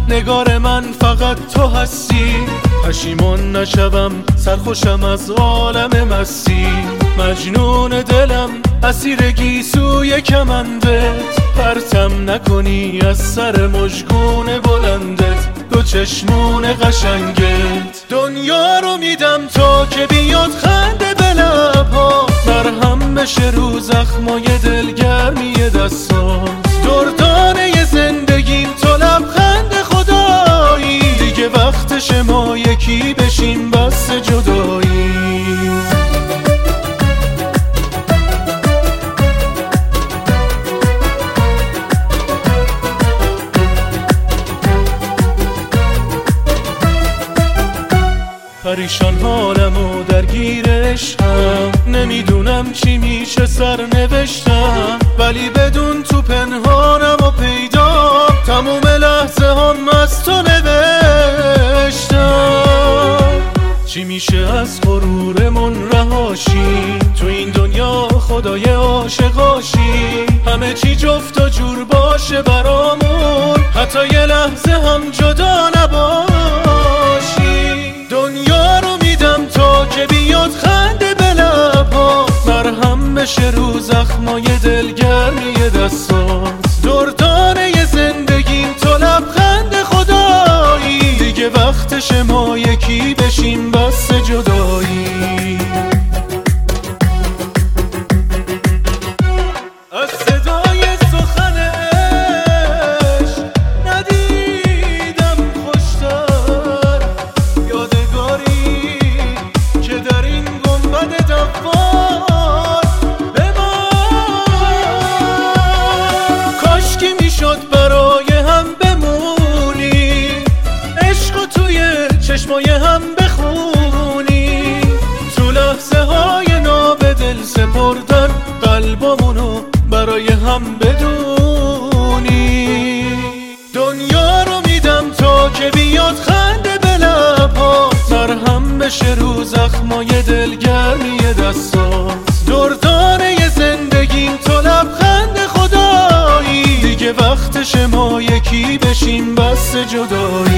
نگار من فقط تو هستی. پشیمون نشوم سرخوشم از عالم مستی. مجنون دلم اسیر گیسوی کمندت، پرتم نکنی از سر مژگون بلندت دو چشمون قشنگت. دنیا رو میدم تا که بیاد خنده به لبها، مرهم بشه رو زخمای دلگرمی دستات. دردانه زندگیم تو لبخند خدایی، دیگه وقتش ما یکی بشیم بس جدایی. پریشان حالم و درگیرش هم، نمیدونم چی میشه سر نوشتم، ولی بدون تو پنهانم و پیدا تموم لحظه هم از تو نوشتم. چی میشه از غرورمون رهاشی، تو این دنیا خدای عاشقاشی. همه چی جفت و جور باشه برامون، حتی یه لحظه هم جدا نباشی. دنیا رو میدم تا که بیاد خنده به لبها، مرهم بشه رو زخمای دلگرمی دستات. دردانه زندگیم تو لبخند خدایی، دیگه وقتش ما یکی بشیم بس جدایی. از صدای سخن عشق ندیدم خوشتر، یادگاری که در این گنبد دوار بمان. کاشکی میشد برای هم بمونی، عشق و توی چشمای هم بخونی. تو لحظه های ناب دل سپردن قلبامونو برای هم بدونی. دنیا رو میدم تا که بیاد خنده به لبها، مرهم بشه رو زخمای دلگرمی دستات. دردانه زندگیم تو لبخند خدایی، دیگه وقتش ما یکی بشیم بس جدایی.